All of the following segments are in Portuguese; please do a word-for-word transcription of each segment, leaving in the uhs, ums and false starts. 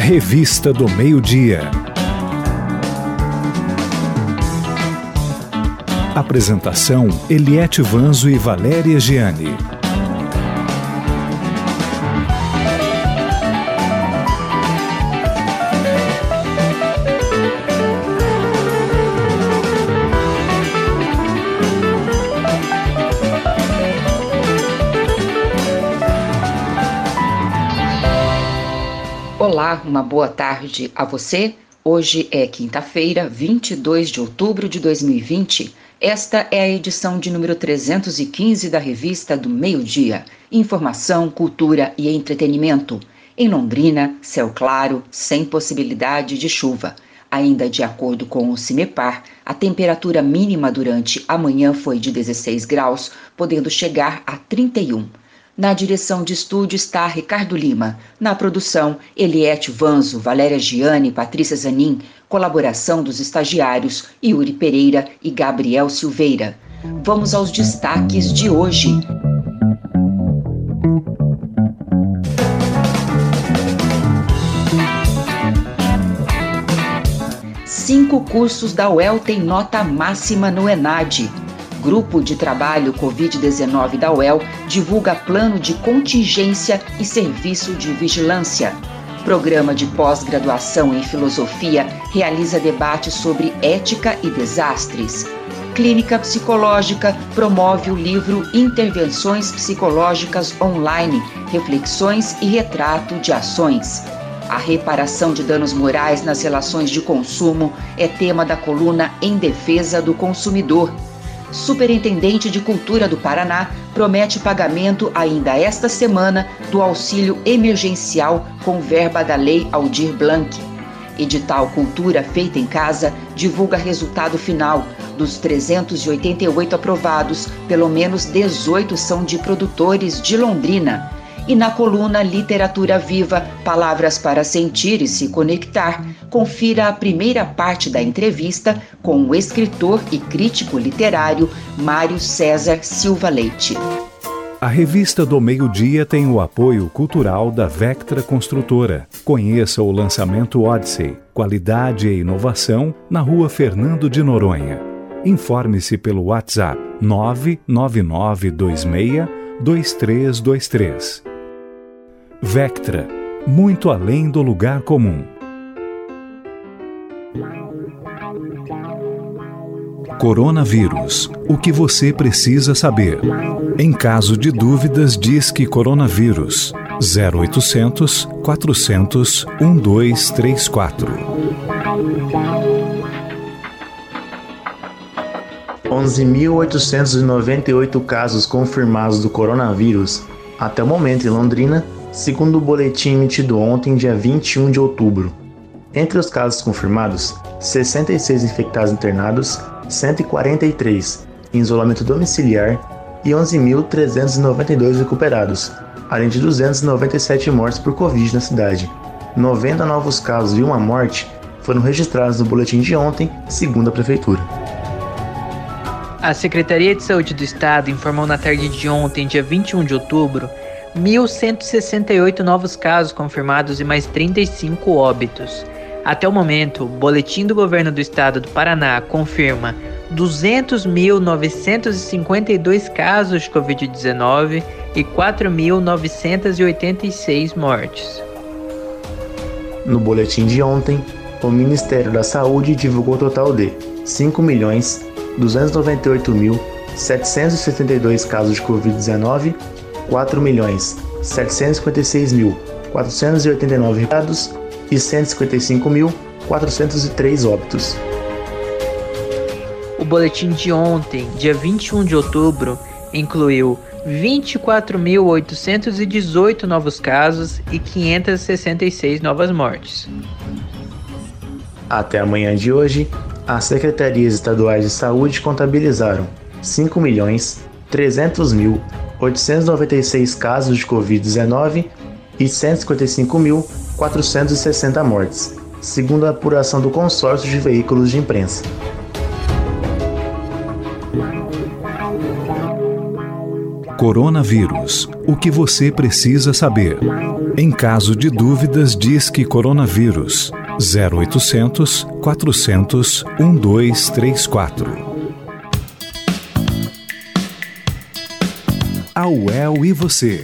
Revista do Meio-Dia. Apresentação: Eliete Vanzo e Valéria Giani. Olá, uma boa tarde a você. Hoje é quinta-feira, vinte e dois de outubro de dois mil e vinte. Esta é a edição de número trezentos e quinze da Revista do Meio-Dia. Informação, cultura e entretenimento. Em Londrina, céu claro, sem possibilidade de chuva. Ainda de acordo com o CIMEPAR, a temperatura mínima durante a manhã foi de dezesseis graus, podendo chegar a trinta e um. Na direção de estúdio está Ricardo Lima. Na produção, Eliete Vanzo, Valéria Giani, Patrícia Zanin. Colaboração dos estagiários Yuri Pereira e Gabriel Silveira. Vamos aos destaques de hoje. Cinco cursos da U E L têm nota máxima no ENAD. Grupo de Trabalho covid dezenove da U E L divulga plano de contingência e serviço de vigilância. Programa de pós-graduação em filosofia realiza debate sobre ética e desastres. Clínica Psicológica promove o livro Intervenções Psicológicas Online, Reflexões e Retrato de Ações. A reparação de danos morais nas relações de consumo é tema da coluna Em Defesa do Consumidor. Superintendente de Cultura do Paraná promete pagamento ainda esta semana do auxílio emergencial com verba da Lei Aldir Blanc. Edital Cultura Feita em Casa divulga resultado final. Dos trezentos e oitenta e oito aprovados, pelo menos dezoito são de produtores de Londrina. E na coluna Literatura Viva, Palavras para Sentir e Se Conectar, confira a primeira parte da entrevista com o escritor e crítico literário Mário César Silva Leite. A Revista do Meio-Dia tem o apoio cultural da Vectra Construtora. Conheça o lançamento Odyssey, qualidade e inovação, na rua Fernando de Noronha. Informe-se pelo WhatsApp nove nove nove dois seis dois três dois três. Vectra, muito além do lugar comum. Coronavírus, o que você precisa saber. Em caso de dúvidas, Disque Coronavírus zero oitocentos, quatrocentos, doze trinta e quatro. onze mil oitocentos e noventa e oito casos confirmados do coronavírus até o momento em Londrina, segundo o boletim emitido ontem, dia vinte e um de outubro. Entre os casos confirmados, sessenta e seis infectados internados, cento e quarenta e três em isolamento domiciliar e onze mil trezentos e noventa e dois recuperados, além de duzentos e noventa e sete mortes por Covid na cidade. noventa novos casos e uma morte foram registrados no boletim de ontem, segundo a Prefeitura. A Secretaria de Saúde do Estado informou na tarde de ontem, dia vinte e um de outubro, mil cento e sessenta e oito novos casos confirmados e mais trinta e cinco óbitos. Até o momento, o boletim do governo do estado do Paraná confirma duzentos mil novecentos e cinquenta e dois casos de covid dezenove e quatro mil novecentos e oitenta e seis mortes. No boletim de ontem, o Ministério da Saúde divulgou o total de cinco milhões duzentos e noventa e oito mil setecentos e setenta e dois casos de covid dezenove, quatro milhões setecentos e cinquenta e seis mil quatrocentos e oitenta e nove recuperados e cento e cinquenta e cinco mil quatrocentos e três óbitos. O boletim de ontem, dia vinte e um de outubro, incluiu vinte e quatro mil oitocentos e dezoito novos casos e quinhentas e sessenta e seis novas mortes. Até amanhã de hoje, as secretarias estaduais de saúde contabilizaram cinco milhões trezentos mil oitocentos e noventa e seis casos de covid dezenove e cento e cinquenta e cinco mil quatrocentos e sessenta mortes, segundo a apuração do consórcio de veículos de imprensa. Coronavírus. O que você precisa saber. Em caso de dúvidas, diz que coronavírus. zero oitocentos, quatrocentos, doze trinta e quatro. A U E L e você.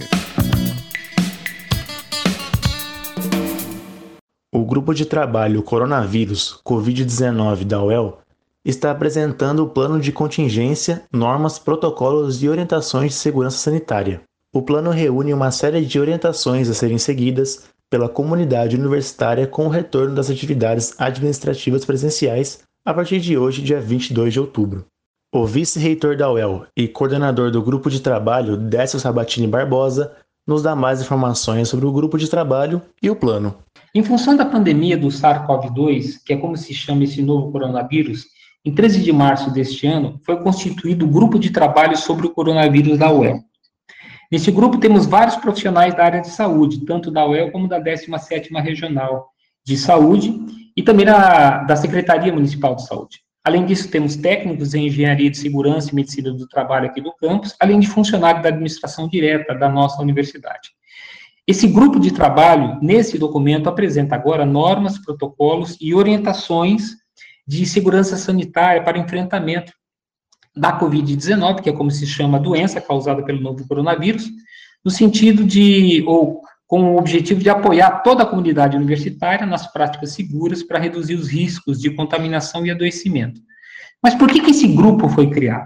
O Grupo de Trabalho Coronavírus covid dezenove da U E L está apresentando o plano de contingência, normas, protocolos e orientações de segurança sanitária. O plano reúne uma série de orientações a serem seguidas pela comunidade universitária com o retorno das atividades administrativas presenciais a partir de hoje, dia vinte e dois de outubro. O vice-reitor da U E L e coordenador do Grupo de Trabalho, Décio Sabatini Barbosa, nos dá mais informações sobre o grupo de trabalho e o plano. Em função da pandemia do SARS-CoV dois, que é como se chama esse novo coronavírus, em treze de março deste ano, foi constituído o Grupo de Trabalho sobre o Coronavírus da U E L. Nesse grupo temos vários profissionais da área de saúde, tanto da U E L como da décima sétima Regional de Saúde e também da, da Secretaria Municipal de Saúde. Além disso, temos técnicos em Engenharia de Segurança e Medicina do Trabalho aqui do campus, além de funcionários da administração direta da nossa universidade. Esse grupo de trabalho, nesse documento, apresenta agora normas, protocolos e orientações de segurança sanitária para enfrentamento da covid dezenove, que é como se chama a doença causada pelo novo coronavírus, no sentido de, ou com o objetivo de apoiar toda a comunidade universitária nas práticas seguras para reduzir os riscos de contaminação e adoecimento. Mas por que que esse grupo foi criado?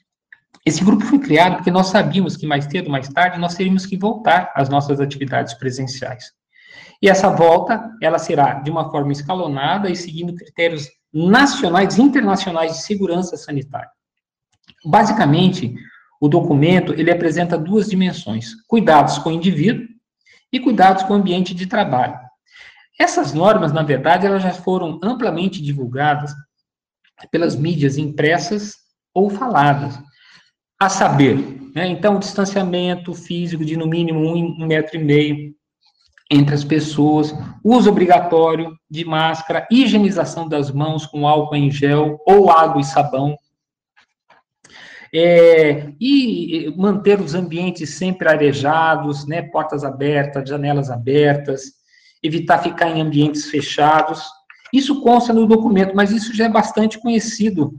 Esse grupo foi criado porque nós sabíamos que mais cedo ou mais tarde nós teríamos que voltar às nossas atividades presenciais. E essa volta, ela será de uma forma escalonada e seguindo critérios nacionais e internacionais de segurança sanitária. Basicamente, o documento, ele apresenta duas dimensões: cuidados com o indivíduo e cuidados com o ambiente de trabalho. Essas normas, na verdade, elas já foram amplamente divulgadas pelas mídias impressas ou faladas. A saber, né, então, o distanciamento físico de no mínimo um, um metro e meio entre as pessoas, uso obrigatório de máscara, higienização das mãos com álcool em gel ou água e sabão, é, e manter os ambientes sempre arejados, né, portas abertas, janelas abertas, evitar ficar em ambientes fechados. Isso consta no documento, mas isso já é bastante conhecido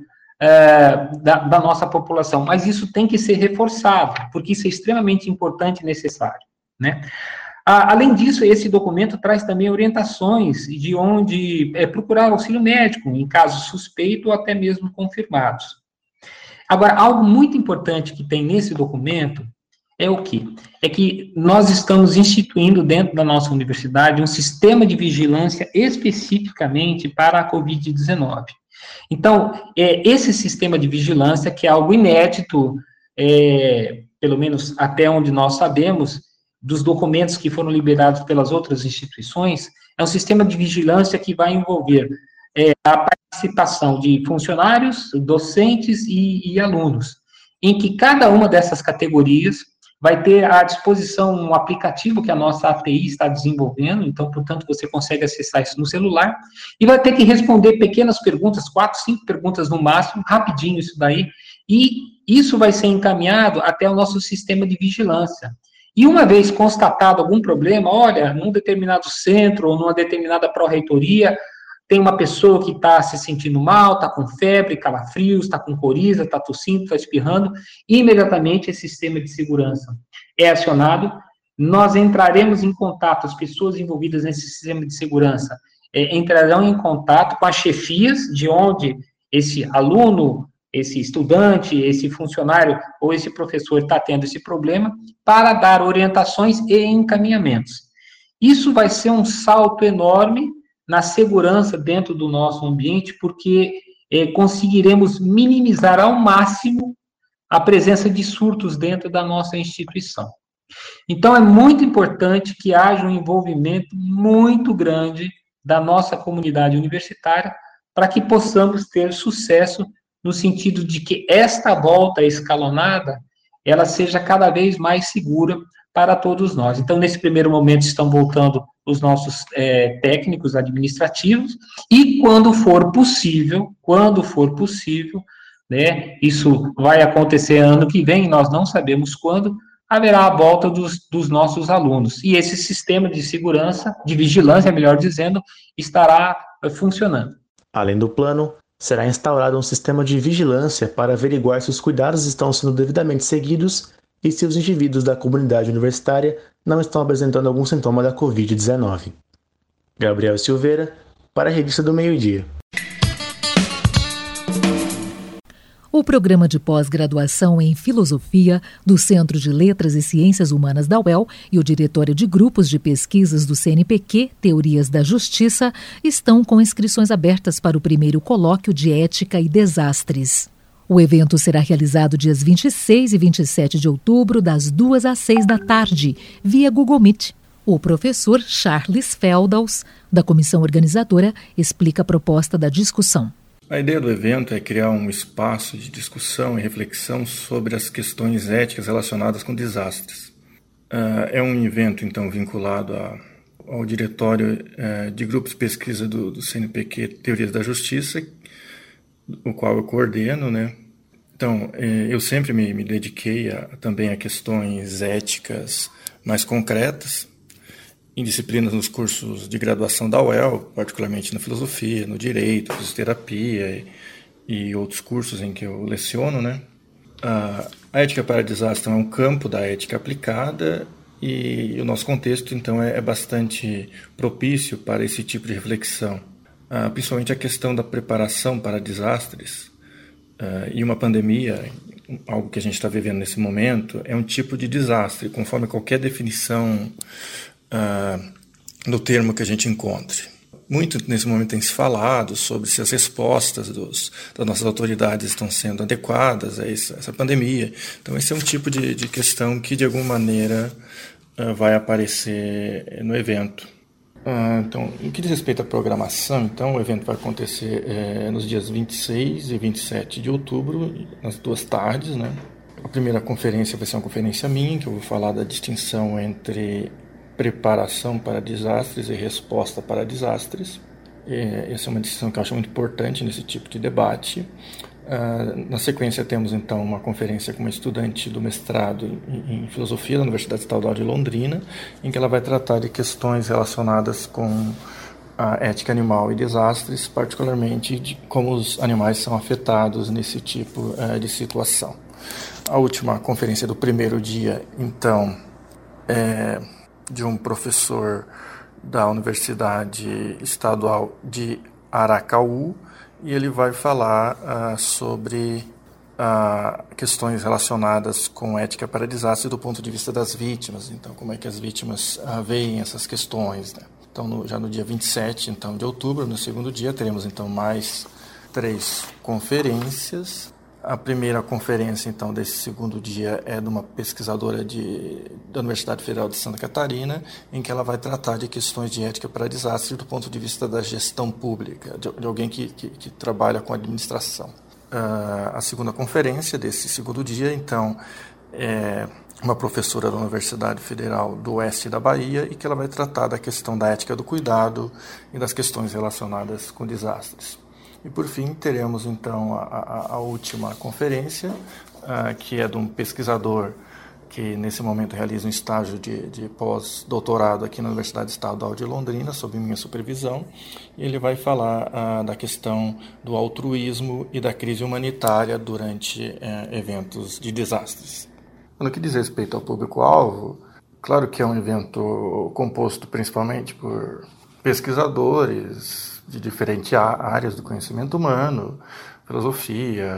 é, da, da nossa população, mas isso tem que ser reforçado, porque isso é extremamente importante e necessário, né? Além disso, esse documento traz também orientações de onde é, procurar auxílio médico, em casos suspeitos ou até mesmo confirmados. Agora, algo muito importante que tem nesse documento é o quê? É que nós estamos instituindo dentro da nossa universidade um sistema de vigilância especificamente para a covid dezenove. Então, é esse sistema de vigilância, que é algo inédito, é, pelo menos até onde nós sabemos, dos documentos que foram liberados pelas outras instituições, é um sistema de vigilância que vai envolver é, a participação de funcionários, docentes e, e alunos, em que cada uma dessas categorias vai ter à disposição um aplicativo que a nossa A T I está desenvolvendo, então, portanto, você consegue acessar isso no celular, e vai ter que responder pequenas perguntas, quatro, cinco perguntas no máximo, rapidinho isso daí, e isso vai ser encaminhado até o nosso sistema de vigilância. E uma vez constatado algum problema, olha, num determinado centro ou numa determinada pró-reitoria, tem uma pessoa que está se sentindo mal, está com febre, calafrios, está com coriza, está tossindo, está espirrando, imediatamente esse sistema de segurança é acionado, nós entraremos em contato, as pessoas envolvidas nesse sistema de segurança é, entrarão em contato com as chefias de onde esse aluno, esse estudante, esse funcionário ou esse professor está tendo esse problema, para dar orientações e encaminhamentos. Isso vai ser um salto enorme na segurança dentro do nosso ambiente, porque eh, conseguiremos minimizar ao máximo a presença de surtos dentro da nossa instituição. Então, é muito importante que haja um envolvimento muito grande da nossa comunidade universitária para que possamos ter sucesso no sentido de que esta volta escalonada, ela seja cada vez mais segura para todos nós. Então, nesse primeiro momento, estão voltando os nossos é, técnicos administrativos, e quando for possível, quando for possível, né? Isso vai acontecer ano que vem, nós não sabemos quando, haverá a volta dos, dos nossos alunos. E esse sistema de segurança, de vigilância, melhor dizendo, estará funcionando. Além do plano, será instaurado um sistema de vigilância para averiguar se os cuidados estão sendo devidamente seguidos e se os indivíduos da comunidade universitária não estão apresentando algum sintoma da covid dezenove. Gabriel Silveira, para a Revista do Meio-Dia. O programa de pós-graduação em Filosofia do Centro de Letras e Ciências Humanas da U E L e o Diretório de Grupos de Pesquisas do C N P Q, Teorias da Justiça, estão com inscrições abertas para o primeiro colóquio de Ética e Desastres. O evento será realizado dias vinte e seis e vinte e sete de outubro, das duas às seis da tarde, via Google Meet. O professor Charles Feldaus, da comissão organizadora, explica a proposta da discussão. A ideia do evento é criar um espaço de discussão e reflexão sobre as questões éticas relacionadas com desastres. Uh, é um evento, então, vinculado a, ao Diretório uh, de Grupos de Pesquisa do, do C N P Q Teorias da Justiça, o qual eu coordeno, né? Então, eh, eu sempre me, me dediquei a, também a questões éticas mais concretas, em disciplinas nos cursos de graduação da U E L, particularmente na filosofia, no direito, fisioterapia e, e outros cursos em que eu leciono, né? A, a ética para desastre é um campo da ética aplicada e, e o nosso contexto, então, é, é bastante propício para esse tipo de reflexão. Ah, principalmente a questão da preparação para desastres ah, e uma pandemia, algo que a gente está vivendo nesse momento, é um tipo de desastre, conforme qualquer definição Uh, no termo que a gente encontre. Muito nesse momento tem se falado sobre se as respostas dos, das nossas autoridades estão sendo adequadas a essa, essa pandemia. Então esse é um tipo de, de questão que de alguma maneira uh, vai aparecer no evento. Uh, então, em que diz respeito à programação, então o evento vai acontecer eh, nos dias vinte e seis e vinte e sete de outubro, nas duas tardes, né? A primeira conferência vai ser uma conferência minha, que eu vou falar da distinção entre preparação para desastres e resposta para desastres. E essa é uma distinção que eu acho muito importante nesse tipo de debate. Uh, na sequência temos então uma conferência com uma estudante do mestrado em, em filosofia da Universidade Estadual de Londrina, em que ela vai tratar de questões relacionadas com a ética animal e desastres, particularmente de como os animais são afetados nesse tipo uh, de situação. A última conferência do primeiro dia, então, é de um professor da Universidade Estadual de Aracaju, e ele vai falar uh, sobre uh, questões relacionadas com ética para desastre do ponto de vista das vítimas. Então, como é que as vítimas uh, veem essas questões, né? Então, no, já no dia vinte e sete então, de outubro, no segundo dia, teremos então mais três conferências. A primeira conferência, então, desse segundo dia é de uma pesquisadora de, da Universidade Federal de Santa Catarina, em que ela vai tratar de questões de ética para desastre do ponto de vista da gestão pública, de, de alguém que, que, que trabalha com administração. Uh, a segunda conferência desse segundo dia, então, é uma professora da Universidade Federal do Oeste da Bahia, e que ela vai tratar da questão da ética do cuidado e das questões relacionadas com desastres. E, por fim, teremos, então, a, a, a última conferência, uh, que é de um pesquisador que, nesse momento, realiza um estágio de, de pós-doutorado aqui na Universidade Estadual de Londrina, sob minha supervisão. E ele vai falar uh, da questão do altruísmo e da crise humanitária durante uh, eventos de desastres. No que diz respeito ao público-alvo, claro que é um evento composto principalmente por pesquisadores de diferentes áreas do conhecimento humano, filosofia,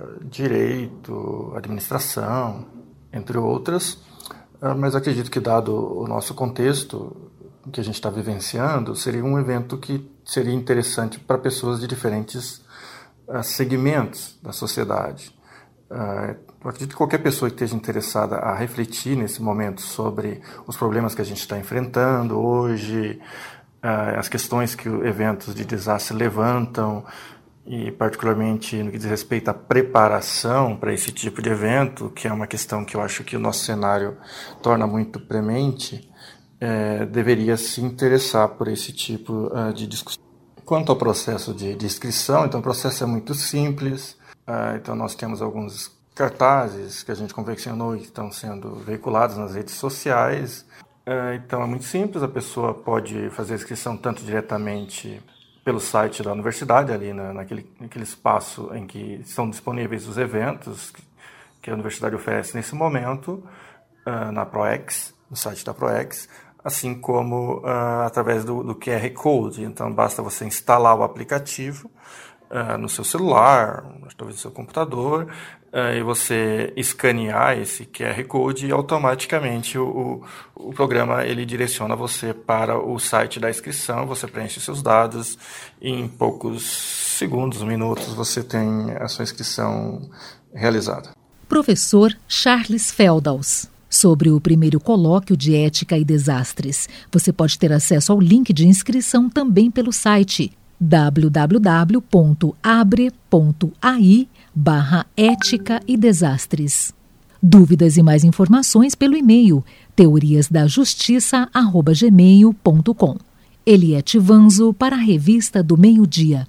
direito, administração, entre outras, mas acredito que, dado o nosso contexto que a gente está vivenciando, seria um evento que seria interessante para pessoas de diferentes segmentos da sociedade. Eu acredito que qualquer pessoa que esteja interessada a refletir nesse momento sobre os problemas que a gente está enfrentando hoje, as questões que eventos de desastre levantam, e particularmente no que diz respeito à preparação para esse tipo de evento, que é uma questão que eu acho que o nosso cenário torna muito premente, é, deveria se interessar por esse tipo uh, de discussão. Quanto ao processo de, de inscrição, então o processo é muito simples. Uh, então, nós temos alguns cartazes que a gente confeccionou e estão sendo veiculados nas redes sociais. Uh, então, é muito simples, a pessoa pode fazer a inscrição tanto diretamente pelo site da universidade, ali na, naquele, naquele espaço em que são disponíveis os eventos que, que a universidade oferece nesse momento, uh, na ProEx, no site da ProEx, assim como uh, através do, do Q R Code. Então, basta você instalar o aplicativo uh, no seu celular, talvez no seu computador, uh, e você escanear esse Q R Code e automaticamente o, o, o programa ele direciona você para o site da inscrição, você preenche seus dados e em poucos segundos, minutos, você tem a sua inscrição realizada. Professor Charles Feldaus. Sobre o primeiro colóquio de Ética e Desastres. Você pode ter acesso ao link de inscrição também pelo site w w w ponto abre ponto a i barra ética e desastres. Dúvidas e mais informações pelo e-mail teoriasdajustiça arroba gmail ponto com. Eliette Vanzo para a Revista do Meio-Dia.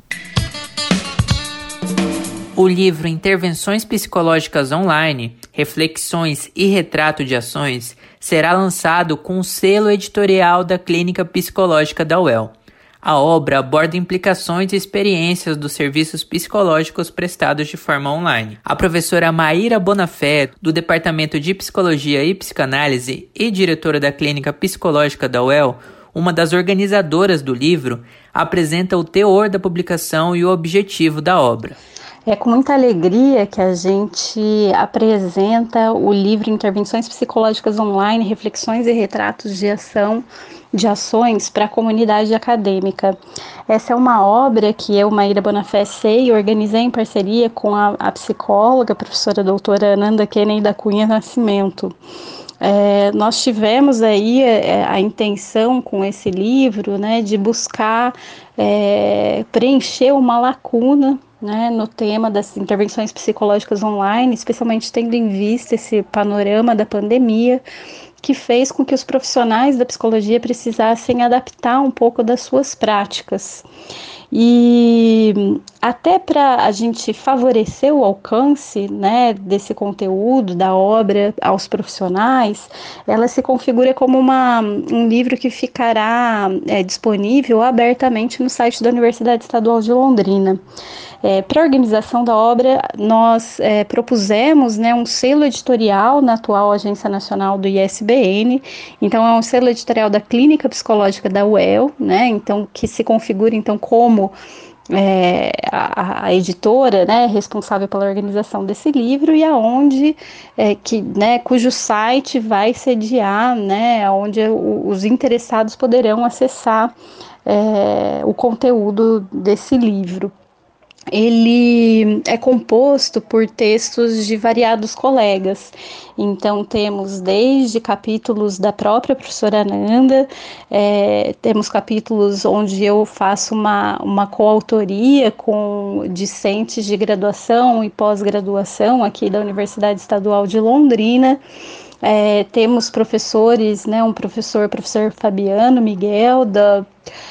O livro Intervenções Psicológicas Online, Reflexões e Retrato de Ações será lançado com o selo editorial da Clínica Psicológica da U E L. A obra aborda implicações e experiências dos serviços psicológicos prestados de forma online. A professora Maíra Bonafé, do Departamento de Psicologia e Psicanálise e diretora da Clínica Psicológica da U E L, uma das organizadoras do livro, apresenta o teor da publicação e o objetivo da obra. É com muita alegria que a gente apresenta o livro Intervenções Psicológicas Online, Reflexões e Retratos de Ação, de Ações para a Comunidade Acadêmica. Essa é uma obra que eu, Maíra Bonafé, sei, organizei em parceria com a, a psicóloga, a professora doutora Ananda Kennedy da Cunha Nascimento. É, nós tivemos aí é, a intenção com esse livro, né, de buscar é, preencher uma lacuna, né, no tema das intervenções psicológicas online, especialmente tendo em vista esse panorama da pandemia, que fez com que os profissionais da psicologia precisassem adaptar um pouco das suas práticas. E até para a gente favorecer o alcance, né, desse conteúdo, da obra aos profissionais, ela se configura como uma, um livro que ficará é, disponível abertamente no site da Universidade Estadual de Londrina. É, para a organização da obra, nós é, propusemos, né, um selo editorial na atual Agência Nacional do I S B N, então é um selo editorial da Clínica Psicológica da U E L, né, então, que se configura então, como é, a, a editora, né, responsável pela organização desse livro e aonde, é, que, né, cujo site vai sediar, né, onde o, os interessados poderão acessar é, o conteúdo desse livro. Ele é composto por textos de variados colegas, então temos desde capítulos da própria professora Ananda, é, temos capítulos onde eu faço uma, uma coautoria com discentes de graduação e pós-graduação aqui da Universidade Estadual de Londrina. É, temos professores, né, um professor, professor Fabiano Miguel, do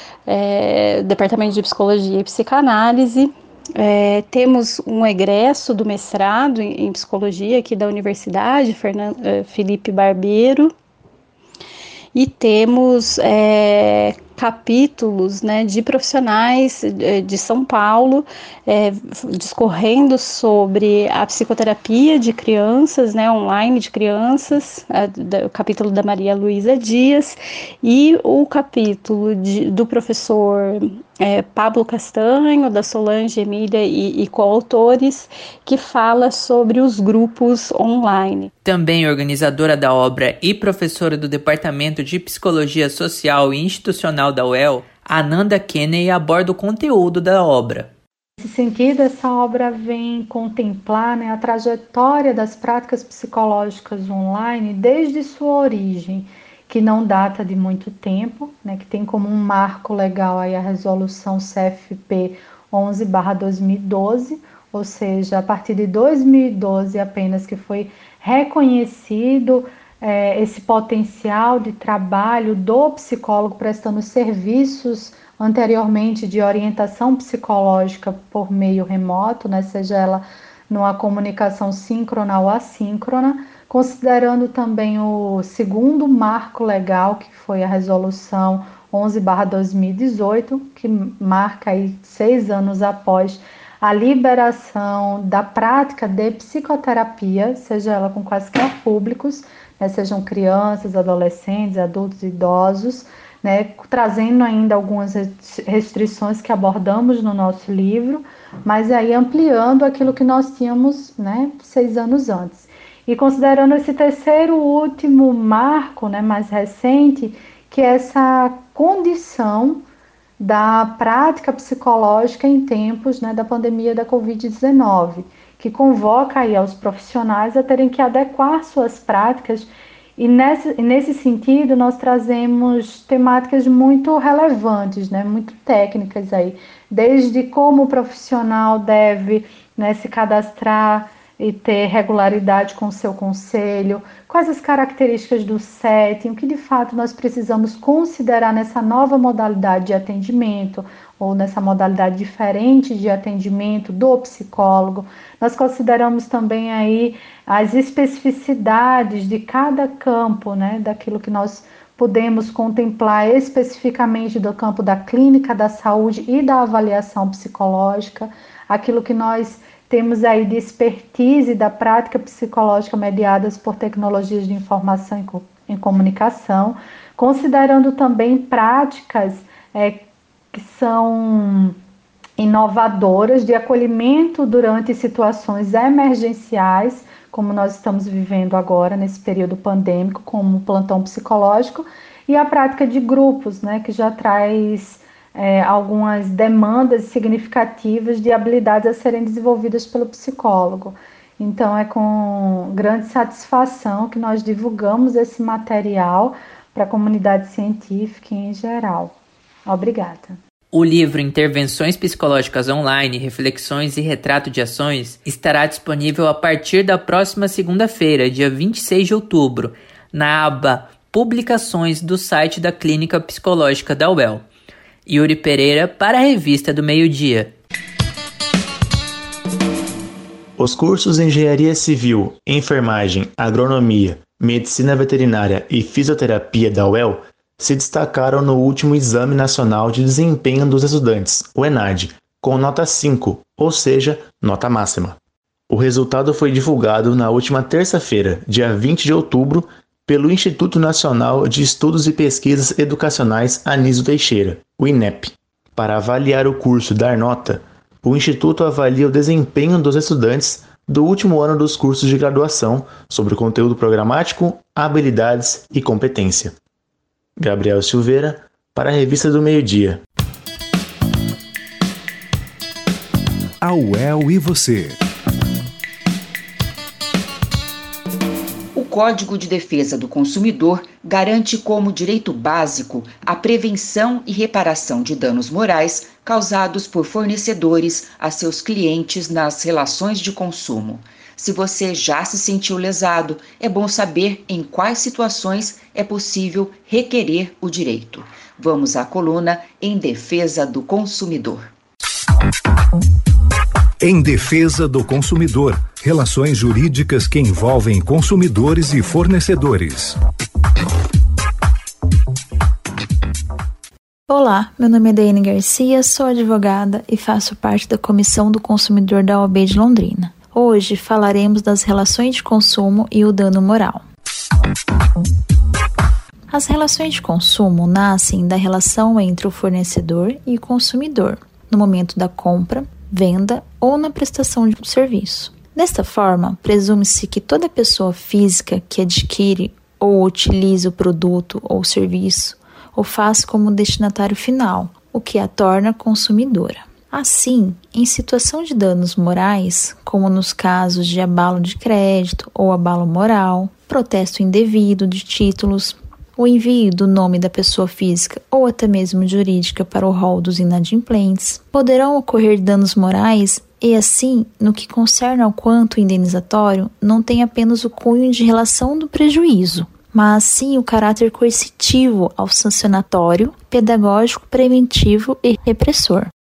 é, Departamento de Psicologia e Psicanálise. É, temos um egresso do mestrado em, em psicologia aqui da Universidade, Fernando, uh, Felipe Barbeiro, e temos é, capítulos, né, de profissionais de, de São Paulo é, discorrendo sobre a psicoterapia de crianças, né, online de crianças, a, da, o capítulo da Maria Luísa Dias e o capítulo de, do professor É, Pablo Castanho, da Solange Emília e, e coautores, que fala sobre os grupos online. Também organizadora da obra e professora do Departamento de Psicologia Social e Institucional da U E L, Ananda Kennedy aborda o conteúdo da obra. Nesse sentido, essa obra vem contemplar, né, a trajetória das práticas psicológicas online desde sua origem, que não data de muito tempo, né, que tem como um marco legal aí a resolução C F P onze barra dois mil e doze, ou seja, a partir de dois mil e doze apenas que foi reconhecido é, esse potencial de trabalho do psicólogo prestando serviços anteriormente de orientação psicológica por meio remoto, né, seja ela numa comunicação síncrona ou assíncrona, considerando também o segundo marco legal, que foi a resolução onze barra dois mil e dezoito, que marca aí seis anos após a liberação da prática de psicoterapia, seja ela com quaisquer públicos, né, sejam crianças, adolescentes, adultos, idosos, né, trazendo ainda algumas restrições que abordamos no nosso livro, mas aí ampliando aquilo que nós tínhamos, né, seis anos antes. E considerando esse terceiro último marco, né, mais recente, que é essa condição da prática psicológica em tempos, né, da pandemia da covid dezenove, que convoca aí aos profissionais a terem que adequar suas práticas. E nesse, nesse sentido, nós trazemos temáticas muito relevantes, né, muito técnicas aí, desde como o profissional deve, né, se cadastrar e ter regularidade com o seu conselho, quais as características do setting, o que de fato nós precisamos considerar nessa nova modalidade de atendimento, ou nessa modalidade diferente de atendimento do psicólogo. Nós consideramos também aí as especificidades de cada campo, né, daquilo que nós podemos contemplar especificamente do campo da clínica, da saúde e da avaliação psicológica, aquilo que nós temos aí de expertise da prática psicológica mediadas por tecnologias de informação e comunicação, considerando também práticas é, que são inovadoras de acolhimento durante situações emergenciais, como nós estamos vivendo agora nesse período pandêmico, como o plantão psicológico, e a prática de grupos, né, que já traz É, algumas demandas significativas de habilidades a serem desenvolvidas pelo psicólogo. Então é com grande satisfação que nós divulgamos esse material para a comunidade científica em geral. Obrigada. O livro Intervenções Psicológicas Online, Reflexões e Retrato de Ações estará disponível a partir da próxima segunda-feira, dia vinte e seis de outubro, na aba Publicações do site da Clínica Psicológica da U E L. Yuri Pereira para a Revista do Meio-Dia. Os cursos de Engenharia Civil, Enfermagem, Agronomia, Medicina Veterinária e Fisioterapia da U E L se destacaram no último Exame Nacional de Desempenho dos Estudantes, o ENAD, com nota cinco, ou seja, nota máxima. O resultado foi divulgado na última terça-feira, dia vinte de outubro, pelo Instituto Nacional de Estudos e Pesquisas Educacionais Anísio Teixeira, o I N E P. Para avaliar o curso e dar nota, o Instituto avalia o desempenho dos estudantes do último ano dos cursos de graduação sobre conteúdo programático, habilidades e competência. Gabriel Silveira, para a Revista do Meio-Dia. A U E L e você. O Código de Defesa do Consumidor garante como direito básico a prevenção e reparação de danos morais causados por fornecedores a seus clientes nas relações de consumo. Se você já se sentiu lesado, é bom saber em quais situações é possível requerer o direito. Vamos à coluna Em Defesa do Consumidor. Em Defesa do Consumidor, relações jurídicas que envolvem consumidores e fornecedores. Olá, meu nome é Daiane Garcia, sou advogada e faço parte da Comissão do Consumidor da O A B de Londrina. Hoje falaremos das relações de consumo e o dano moral. As relações de consumo nascem da relação entre o fornecedor e o consumidor, no momento da compra, venda ou na prestação de um serviço. Desta forma, presume-se que toda pessoa física que adquire ou utiliza o produto ou serviço o faz como destinatário final, o que a torna consumidora. Assim, em situação de danos morais, como nos casos de abalo de crédito ou abalo moral, protesto indevido de títulos, o envio do nome da pessoa física ou até mesmo jurídica para o rol dos inadimplentes, poderão ocorrer danos morais e, assim, no que concerne ao quanto indenizatório, não tem apenas o cunho de relação do prejuízo, mas sim o caráter coercitivo ao sancionatório, pedagógico, preventivo e repressor.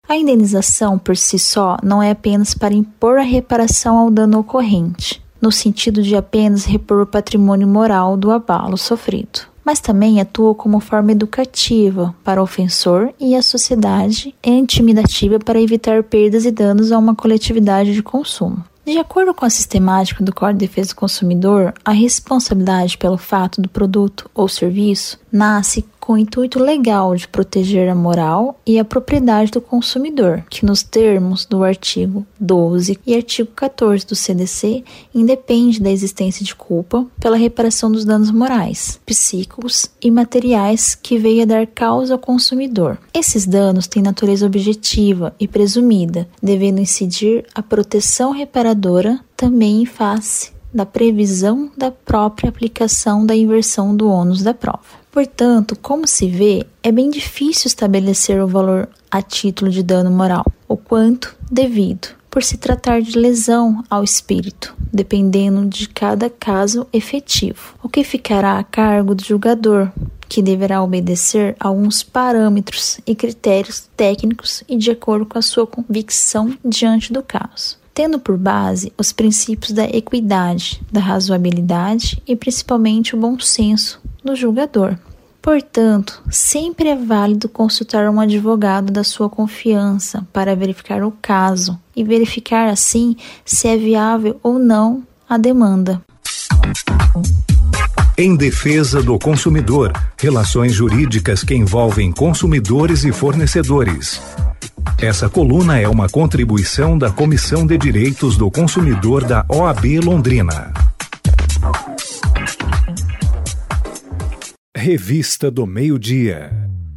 A indenização por si só não é apenas para impor a reparação ao dano ocorrente, no sentido de apenas repor o patrimônio moral do abalo sofrido, mas também atua como forma educativa para o ofensor e a sociedade e intimidativa para evitar perdas e danos a uma coletividade de consumo. De acordo com a sistemática do Código de Defesa do Consumidor, a responsabilidade pelo fato do produto ou serviço nasce com o intuito legal de proteger a moral e a propriedade do consumidor, que nos termos do artigo doze e artigo quatorze do C D C, independe da existência de culpa pela reparação dos danos morais, psíquicos e materiais que veio a dar causa ao consumidor. Esses danos têm natureza objetiva e presumida, devendo incidir a proteção reparadora também em face da previsão da própria aplicação da inversão do ônus da prova. Portanto, como se vê, é bem difícil estabelecer o valor a título de dano moral, o quanto devido, por se tratar de lesão ao espírito, dependendo de cada caso efetivo, o que ficará a cargo do julgador, que deverá obedecer a alguns parâmetros e critérios técnicos e de acordo com a sua convicção diante do caso, tendo por base os princípios da equidade, da razoabilidade e principalmente o bom senso do julgador. Portanto, sempre é válido consultar um advogado da sua confiança para verificar o caso e verificar assim se é viável ou não a demanda. Em defesa do consumidor, relações jurídicas que envolvem consumidores e fornecedores. Essa coluna é uma contribuição da Comissão de Direitos do Consumidor da O A B Londrina. Revista do Meio-Dia.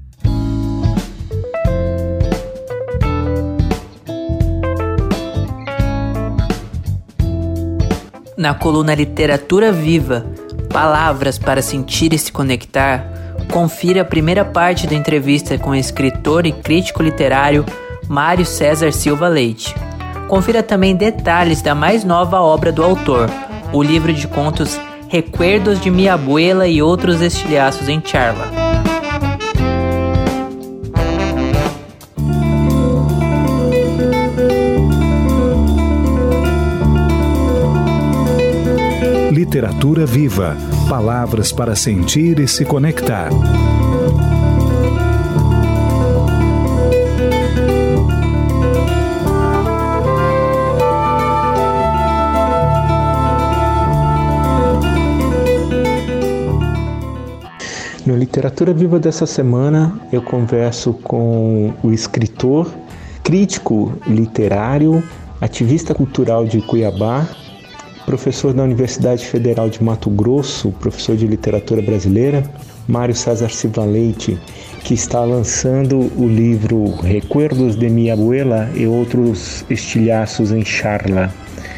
Na coluna Literatura Viva, Palavras para Sentir e se Conectar, confira a primeira parte da entrevista com o escritor e crítico literário Mário César Silva Leite. Confira também detalhes da mais nova obra do autor, o livro de contos Recuerdos de Mi Abuela e Outros Estilhaços em Charla. Literatura Viva. Palavras para sentir e se conectar. No Literatura Viva dessa semana, eu converso com o escritor, crítico literário, ativista cultural de Cuiabá, professor da Universidade Federal de Mato Grosso, professor de literatura brasileira, Mário César Silva Leite, que está lançando o livro Recuerdos de Mi Abuela e Outros Estilhaços em Charla.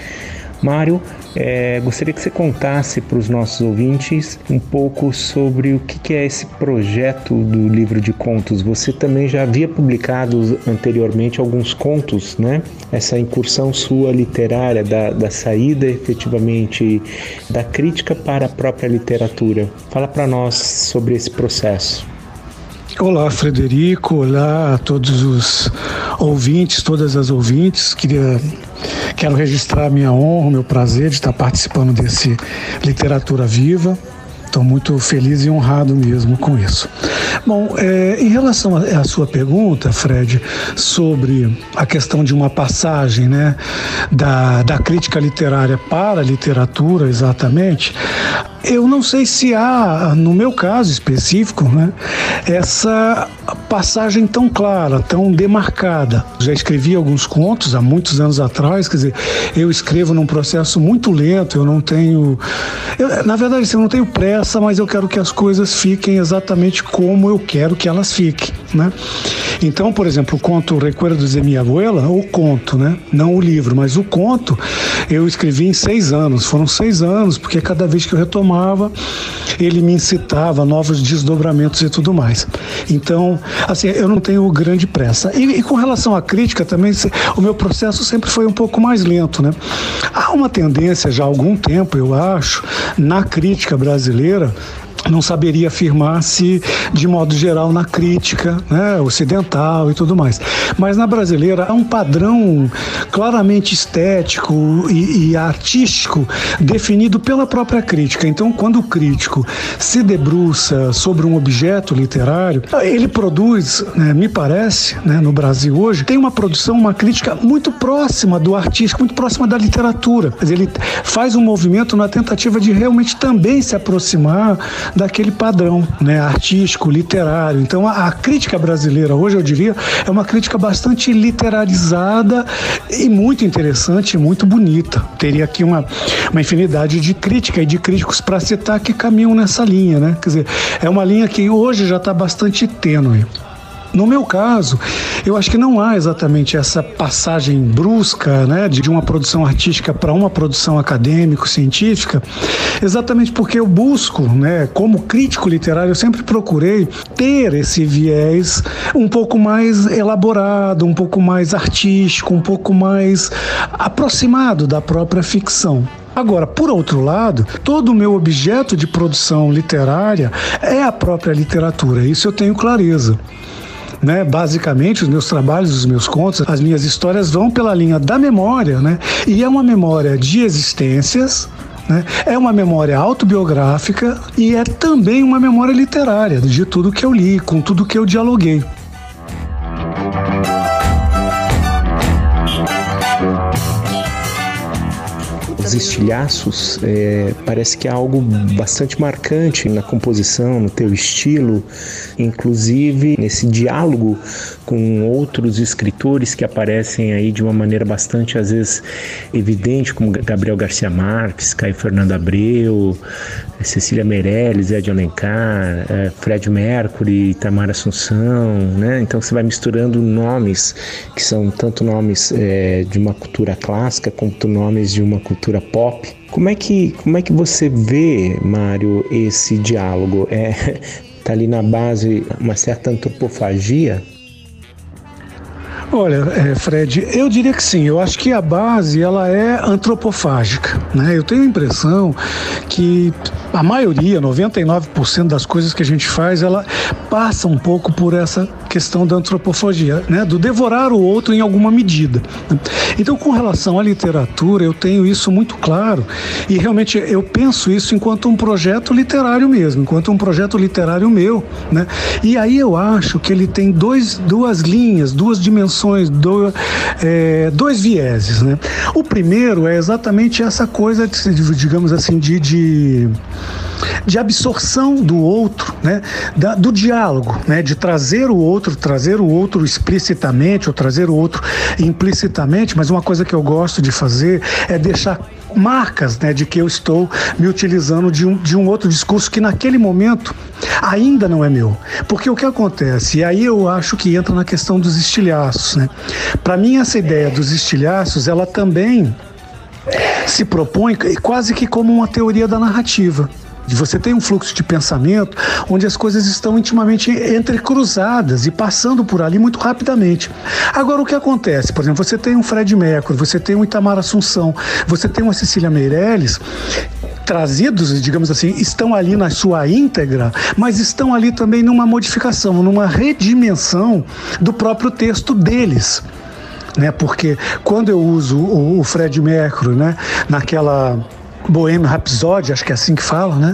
Mário, é, gostaria que você contasse para os nossos ouvintes um pouco sobre o que é esse projeto do livro de contos. Você também já havia publicado anteriormente alguns contos, né? Essa incursão sua literária, da, da saída efetivamente da crítica para a própria literatura. Fala para nós sobre esse processo. Olá, Frederico, olá a todos os ouvintes, todas as ouvintes. Queria, quero registrar a minha honra, meu prazer de estar participando desse Literatura Viva. Estou muito feliz e honrado mesmo com isso. Bom, é, em relação à sua pergunta, Fred, sobre a questão de uma passagem, né, da, da crítica literária para a literatura, exatamente, eu não sei se há, no meu caso específico, né, essa passagem tão clara, tão demarcada. Já escrevi alguns contos há muitos anos atrás, quer dizer, eu escrevo num processo muito lento, eu não tenho... Eu, na verdade, eu não tenho pressa, mas eu quero que as coisas fiquem exatamente como eu quero que elas fiquem, né? Então, por exemplo, o conto Recuerdos de Mi Abuela, o conto, né? Não o livro, mas o conto, eu escrevi em seis anos. Foram seis anos, porque cada vez que eu retomava, ele me incitava a novos desdobramentos e tudo mais. Então, assim, eu não tenho grande pressa. E, e com relação à crítica também, o meu processo sempre foi um pouco mais lento, né? Há uma tendência já há algum tempo, eu acho, na crítica brasileira, não saberia afirmar se, de modo geral, na crítica, né, ocidental e tudo mais. Mas na brasileira há um padrão claramente estético e, e artístico definido pela própria crítica. Então, quando o crítico se debruça sobre um objeto literário, ele produz, né, me parece, né, no Brasil hoje, tem uma produção, uma crítica muito próxima do artístico, muito próxima da literatura. Quer dizer, ele faz um movimento na tentativa de realmente também se aproximar daquele padrão, né, artístico, literário. Então a, a crítica brasileira hoje, eu diria, é uma crítica bastante literarizada e muito interessante e muito bonita. Teria aqui uma, uma infinidade de crítica e de críticos para citar que caminham nessa linha, né? Quer dizer, é uma linha que hoje já está bastante tênue. No meu caso, eu acho que não há exatamente essa passagem brusca, né, de uma produção artística para uma produção acadêmico-científica, exatamente porque eu busco, né, como crítico literário, eu sempre procurei ter esse viés um pouco mais elaborado, um pouco mais artístico, um pouco mais aproximado da própria ficção. Agora, por outro lado, todo o meu objeto de produção literária é a própria literatura, isso eu tenho clareza. Né, basicamente, os meus trabalhos, os meus contos, as minhas histórias vão pela linha da memória, né, e é uma memória de existências, né, é uma memória autobiográfica e é também uma memória literária de tudo que eu li, com tudo que eu dialoguei. Os estilhaços, é, parece que é algo bastante marcante na composição, no teu estilo, inclusive nesse diálogo com outros escritores que aparecem aí de uma maneira bastante, às vezes, evidente, como Gabriel Garcia Marques, Caio Fernando Abreu, Cecília Meirelles, Ed Alencar, é, Fred Mercury, Tamara Assunção, né? Então você vai misturando nomes que são tanto nomes é, de uma cultura clássica quanto nomes de uma cultura pop. Como é que, como é que você vê, Mário, esse diálogo? É, tá ali na base uma certa antropofagia? Olha, é, Fred, eu diria que sim. Eu acho que a base ela é antropofágica, né? Eu tenho a impressão que a maioria, noventa e nove por cento das coisas que a gente faz, ela passa um pouco por essa questão da antropofagia, né? Do devorar o outro em alguma medida. Então, com relação à literatura, eu tenho isso muito claro e realmente eu penso isso enquanto um projeto literário mesmo, enquanto um projeto literário meu, né? E aí eu acho que ele tem dois, duas linhas, duas dimensões, Do, é, dois vieses, né? O primeiro é exatamente essa coisa, de, digamos assim, de, de, de absorção do outro, né? Da, do diálogo, né? De trazer o outro, trazer o outro explicitamente ou trazer o outro implicitamente, mas uma coisa que eu gosto de fazer é deixar marcas, né, de que eu estou me utilizando de um, de um outro discurso que naquele momento ainda não é meu. Porque o que acontece, e aí eu acho que entra na questão dos estilhaços, né? Para mim essa ideia dos estilhaços, ela também se propõe quase que como uma teoria da narrativa. Você tem um fluxo de pensamento onde as coisas estão intimamente entrecruzadas e passando por ali muito rapidamente. Agora, o que acontece? Por exemplo, você tem um Fred Mercury, você tem um Itamar Assunção, você tem uma Cecília Meirelles, trazidos, digamos assim, estão ali na sua íntegra, mas estão ali também numa modificação, numa redimensão do próprio texto deles. Né? Porque quando eu uso o, o Fred Mercury, né, naquela Bohemian Rhapsody, acho que é assim que fala, né?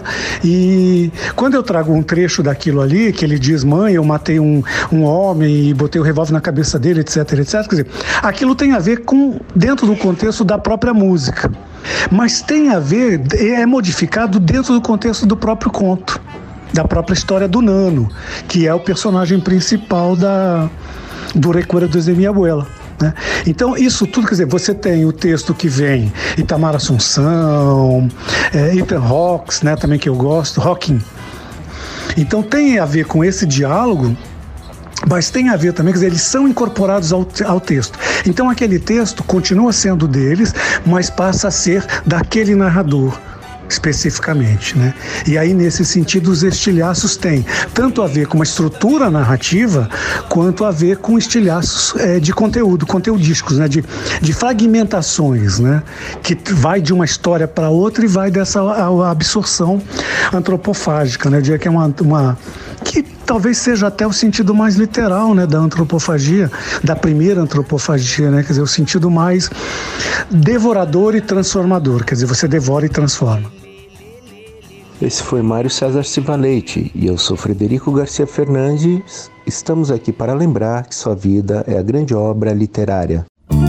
E quando eu trago um trecho daquilo ali, que ele diz, mãe, eu matei um, um homem e botei o revólver na cabeça dele, etc, etc, quer dizer, aquilo tem a ver com, dentro do contexto da própria música, mas tem a ver, é modificado dentro do contexto do próprio conto, da própria história do Nano, que é o personagem principal da, do Recuerdos de Minha Abuela. Né? Então, isso tudo, quer dizer, você tem o texto que vem Itamar Assunção, é, Ethan Hawke, né, também que eu gosto, Hawking. Então, tem a ver com esse diálogo, mas tem a ver também, quer dizer, eles são incorporados ao, ao texto. Então, aquele texto continua sendo deles, mas passa a ser daquele narrador. especificamente, né? E aí, nesse sentido, os estilhaços têm tanto a ver com uma estrutura narrativa, quanto a ver com estilhaços é, de conteúdo, conteudísticos, né? De, de fragmentações, né? Que vai de uma história para outra e vai dessa a, a absorção antropofágica, né? Eu diria que é uma, uma que talvez seja até o sentido mais literal, né, da antropofagia, da primeira antropofagia, né? Quer dizer, o sentido mais devorador e transformador, quer dizer, você devora e transforma. Esse foi Mário César Silva Leite e eu sou Frederico Garcia Fernandes. Estamos aqui para lembrar que sua vida é a grande obra literária.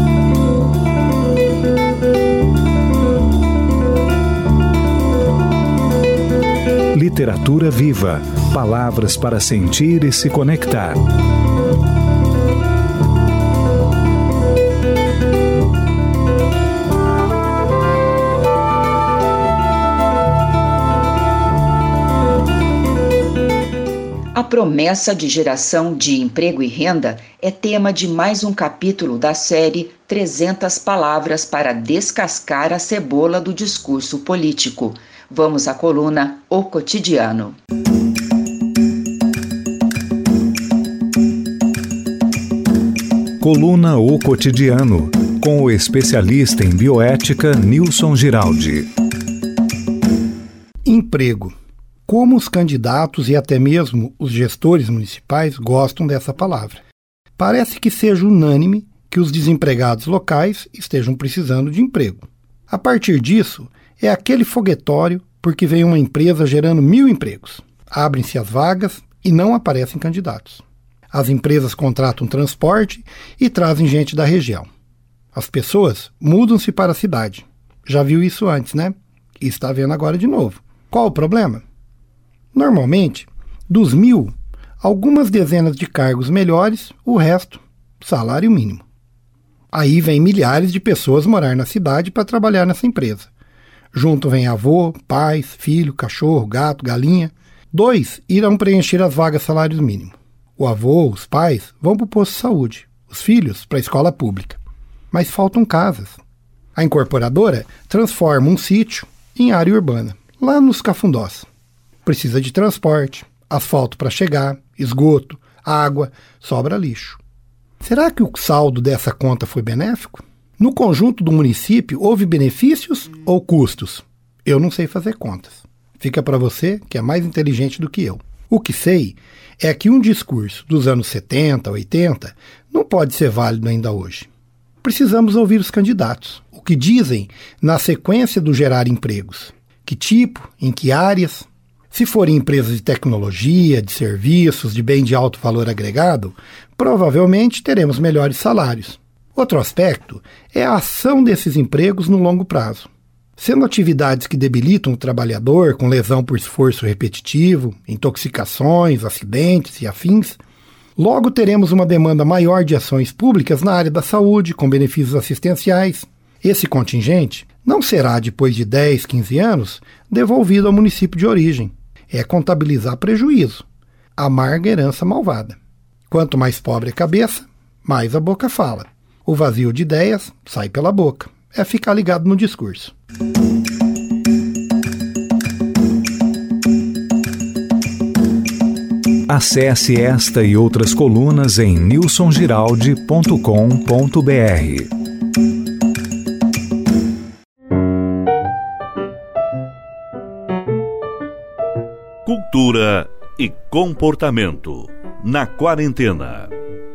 Literatura viva. Palavras para sentir e se conectar. A promessa de geração de emprego e renda é tema de mais um capítulo da série trezentas palavras para descascar a cebola do discurso político. Vamos à coluna O Cotidiano. Coluna O Cotidiano, com o especialista em bioética Nilson Giraldi. Emprego. Como os candidatos e até mesmo os gestores municipais gostam dessa palavra. Parece que seja unânime que os desempregados locais estejam precisando de emprego. A partir disso, é aquele foguetório porque vem uma empresa gerando mil empregos. Abrem-se as vagas e não aparecem candidatos. As empresas contratam transporte e trazem gente da região. As pessoas mudam-se para a cidade. Já viu isso antes, né? E está vendo agora de novo. Qual o problema? Normalmente, dos mil, algumas dezenas de cargos melhores, o resto, salário mínimo. Aí vem milhares de pessoas morar na cidade para trabalhar nessa empresa. Junto vem avô, pais, filho, cachorro, gato, galinha. Dois irão preencher as vagas salários mínimo. O avô, os pais, vão para o posto de saúde. Os filhos, para a escola pública. Mas faltam casas. A incorporadora transforma um sítio em área urbana, lá nos Cafundós. Precisa de transporte, asfalto para chegar, esgoto, água, sobra lixo. Será que o saldo dessa conta foi benéfico? No conjunto do município, houve benefícios ou custos? Eu não sei fazer contas. Fica para você, que é mais inteligente do que eu. O que sei é que um discurso dos anos setenta, oitenta não pode ser válido ainda hoje. Precisamos ouvir os candidatos, o que dizem na sequência do gerar empregos. Que tipo, em que áreas? Se forem empresas de tecnologia, de serviços, de bem de alto valor agregado, provavelmente teremos melhores salários. Outro aspecto é a ação desses empregos no longo prazo. Sendo atividades que debilitam o trabalhador com lesão por esforço repetitivo, intoxicações, acidentes e afins, logo teremos uma demanda maior de ações públicas na área da saúde, com benefícios assistenciais. Esse contingente não será, depois de dez, quinze anos, devolvido ao município de origem. É contabilizar prejuízo, amarga herança malvada. Quanto mais pobre a cabeça, mais a boca fala. O vazio de ideias sai pela boca. É ficar ligado no discurso. Acesse esta e outras colunas em nilson giraldi ponto com ponto b r. Cultura e comportamento na quarentena.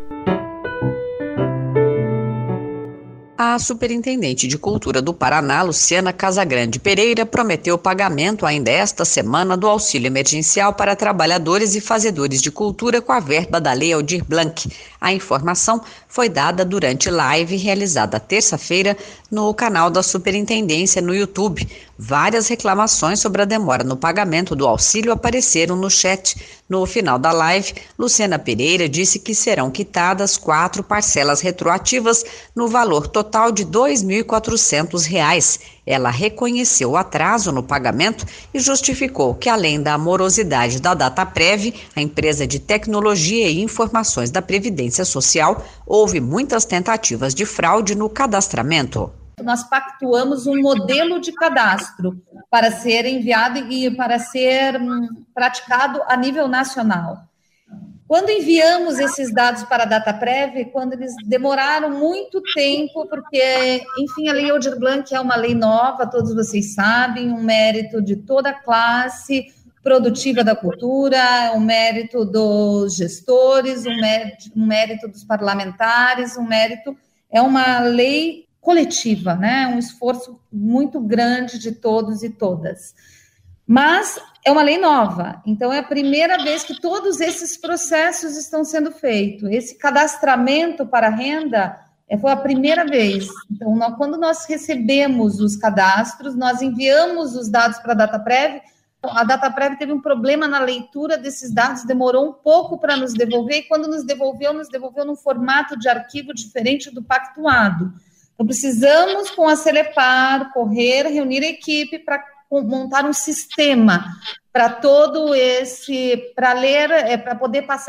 A Superintendente de Cultura do Paraná, Luciana Casagrande Pereira, prometeu o pagamento ainda esta semana do auxílio emergencial para trabalhadores e fazedores de cultura com a verba da Lei Aldir Blanc. A informação foi dada durante live realizada terça-feira no canal da Superintendência no YouTube. Várias reclamações sobre a demora no pagamento do auxílio apareceram no chat. No final da live, Luciana Pereira disse que serão quitadas quatro parcelas retroativas no valor total de dois mil e quatrocentos reais. Ela reconheceu o atraso no pagamento e justificou que, além da morosidade da Dataprev, a empresa de tecnologia e informações da Previdência Social, houve muitas tentativas de fraude no cadastramento. Nós pactuamos um modelo de cadastro para ser enviado e para ser hum, praticado a nível nacional. Quando enviamos esses dados para a DataPrev, quando eles demoraram muito tempo, porque, enfim, a Lei Aldir Blanc é uma lei nova, todos vocês sabem, um mérito de toda a classe produtiva da cultura, um mérito dos gestores, um mérito, um mérito dos parlamentares, um mérito, é uma lei coletiva, né? Um esforço muito grande de todos e todas. Mas é uma lei nova, então é a primeira vez que todos esses processos estão sendo feitos. Esse cadastramento para renda foi a primeira vez. Então, nós, quando nós recebemos os cadastros, nós enviamos os dados para a DataPrev. A DataPrev teve um problema na leitura desses dados, demorou um pouco para nos devolver, e quando nos devolveu, nos devolveu num formato de arquivo diferente do pactuado. Então, precisamos, com a Celepar, correr, reunir a equipe para montar um sistema para todo esse, para ler, é, para poder passar